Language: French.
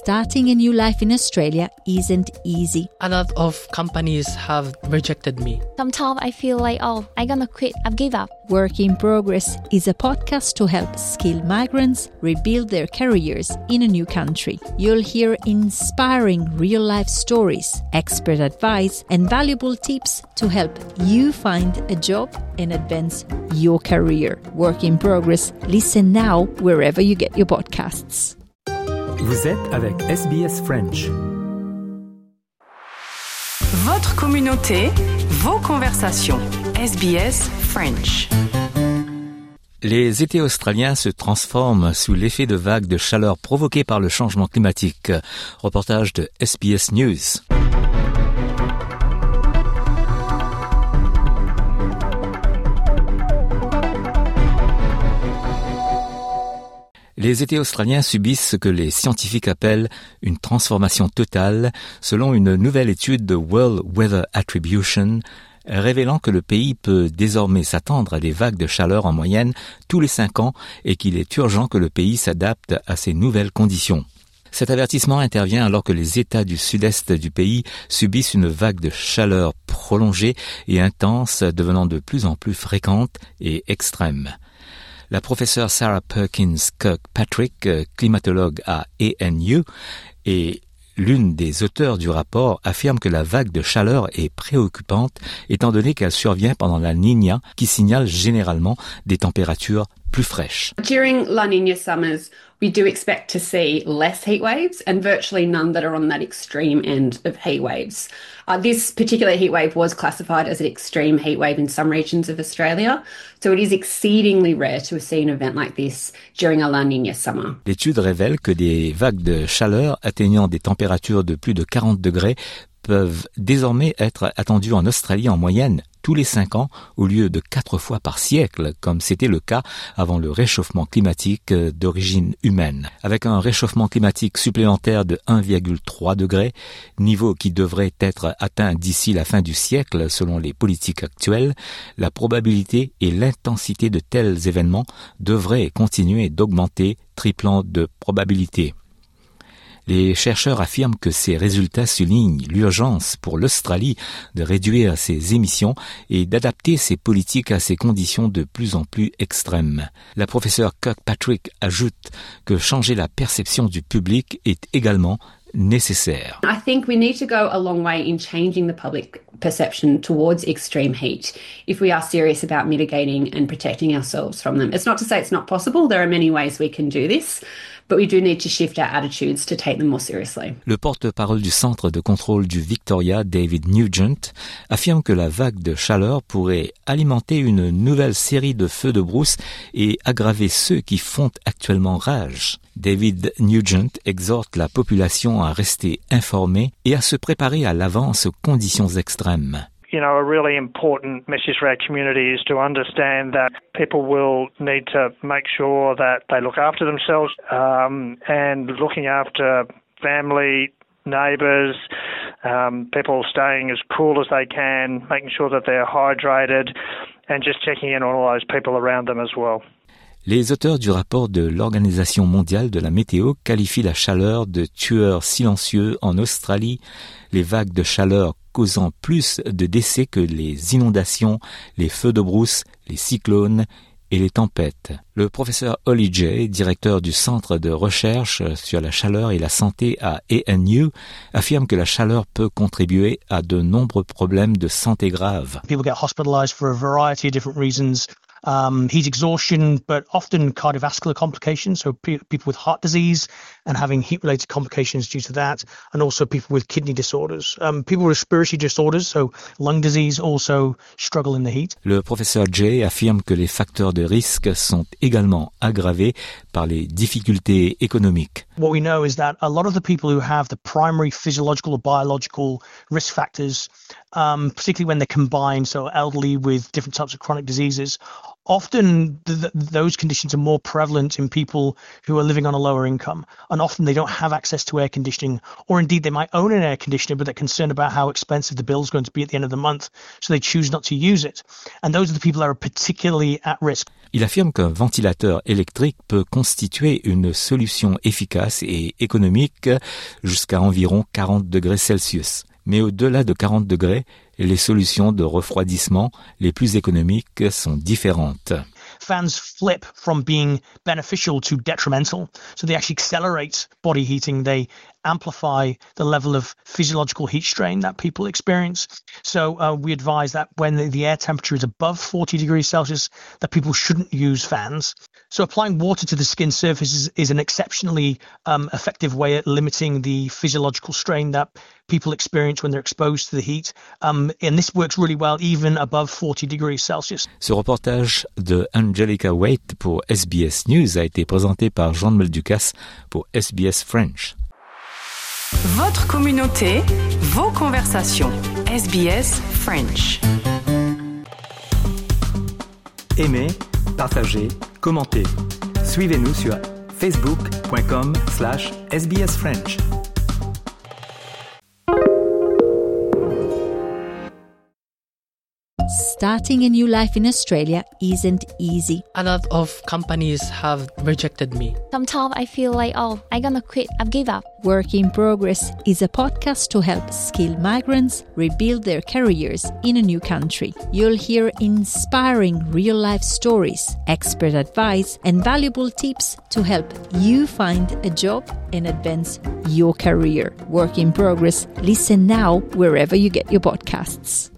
starting a new life in Australia isn't easy. A lot of companies have rejected me. Sometimes I feel like, I'm gonna quit, I've given up. Work in Progress is a podcast to help skilled migrants rebuild their careers in a new country. You'll hear inspiring real-life stories, expert advice, and valuable tips to help you find a job and advance your career. Work in Progress. Listen now wherever you get your podcasts. Vous êtes avec SBS French. Votre communauté, vos conversations. SBS French. Les étés australiens se transforment sous l'effet de vagues de chaleur provoquées par le changement climatique. Reportage de SBS News. Les étés australiens subissent ce que les scientifiques appellent une transformation totale, selon une nouvelle étude de World Weather Attribution, révélant que le pays peut désormais s'attendre à des vagues de chaleur en moyenne tous les 5 ans et qu'il est urgent que le pays s'adapte à ces nouvelles conditions. Cet avertissement intervient alors que les États du sud-est du pays subissent une vague de chaleur prolongée et intense, devenant de plus en plus fréquente et extrême. La professeure Sarah Perkins Kirkpatrick, climatologue à ANU, et l'une des auteurs du rapport, affirme que la vague de chaleur est préoccupante étant donné qu'elle survient pendant la Niña qui signale généralement des températures plus fraîches. During La Niña summers, we do expect to see less heat waves and virtually none that are on that extreme end of heat waves. This particular heat wave was classified as an extreme heat wave in some regions of Australia, so it is exceedingly rare to see an event like this during a La Niña summer. L'étude révèle que des vagues de chaleur atteignant des températures de plus de 40 degrés peuvent désormais être attendues en Australie en moyenne tous les 5 ans au lieu de 4 fois par siècle, comme c'était le cas avant le réchauffement climatique d'origine humaine. Avec un réchauffement climatique supplémentaire de 1,3 degré, niveau qui devrait être atteint d'ici la fin du siècle selon les politiques actuelles, la probabilité et l'intensité de tels événements devraient continuer d'augmenter, triplant de probabilité. Les chercheurs affirment que ces résultats soulignent l'urgence pour l'Australie de réduire ses émissions et d'adapter ses politiques à ces conditions de plus en plus extrêmes. La professeure Kirkpatrick ajoute que changer la perception du public est également nécessaire. I think we need to go a long way in changing the public perception towards extreme heat if we are serious about mitigating and protecting ourselves from them. It's not to say it's not possible. There are many ways we can do this, but we do need to shift our attitudes to take them more seriously. Le porte-parole du Centre de contrôle du Victoria, David Nugent, affirme que la vague de chaleur pourrait alimenter une nouvelle série de feux de brousse et aggraver ceux qui font actuellement rage. David Nugent exhorte la population à rester informée et à se préparer à l'avance aux conditions extrêmes. You know, a really important message for our community is to understand that people will need to make sure that they look after themselves and looking after family, neighbours, people staying as cool as they can, making sure that they're hydrated and just checking in on all those people around them as well. Les auteurs du rapport de l'Organisation mondiale de la météo qualifient la chaleur de tueur silencieux en Australie, les vagues de chaleur causant plus de décès que les inondations, les feux de brousse, les cyclones et les tempêtes. Le professeur Holly Jay, directeur du Centre de recherche sur la chaleur et la santé à ANU, affirme que la chaleur peut contribuer à de nombreux problèmes de santé graves. People get hospitalized for a variety of different reasons. Heat exhaustion, but often cardiovascular complications, so people with heart disease and having heat-related complications due to that, and also people with kidney disorders. People with respiratory disorders, so lung disease, also struggle in the heat. Le professeur Jay affirme que les facteurs de risque sont également aggravés par les difficultés économiques. What we know is that a lot of the people who have the primary physiological or biological risk factors, particularly when they're combined, so elderly with different types of chronic diseases, often those conditions are more prevalent in people who are living on a lower income, and often they don't have access to air conditioning, or indeed they might own an air conditioner but they're concerned about how expensive the bill is going to be at the end of the month, so they choose not to use it. And those are the people that are particularly at risk. Il affirme qu'un ventilateur électrique peut constituer une solution efficace et économique jusqu'à environ 40 degrés Celsius. Mais au-delà de 40 degrés, les solutions de refroidissement les plus économiques sont différentes. Fans flip from being beneficial to detrimental. So they actually accelerate body heating. They amplify the level of physiological heat strain that people experience. So we advise that when the air temperature is above 40 degrees Celsius, that people shouldn't use fans. So applying water to the skin surface is an exceptionally effective way at limiting the physiological strain that people experience when they're exposed to the heat. And this works really well even above 40 degrees Celsius. Ce reportage de Angelica Waite pour SBS News a été présenté par Jean-Noël Ducasse pour SBS French. Votre communauté, vos conversations. SBS French. Aimez, partagez, commentez. Suivez-nous sur facebook.com/sbsfrench. Starting a new life in Australia isn't easy. A lot of companies have rejected me. Sometimes I feel like, I'm gonna quit. I've give up. Work in Progress is a podcast to help skilled migrants rebuild their careers in a new country. You'll hear inspiring real-life stories, expert advice, and valuable tips to help you find a job and advance your career. Work in Progress. Listen now wherever you get your podcasts.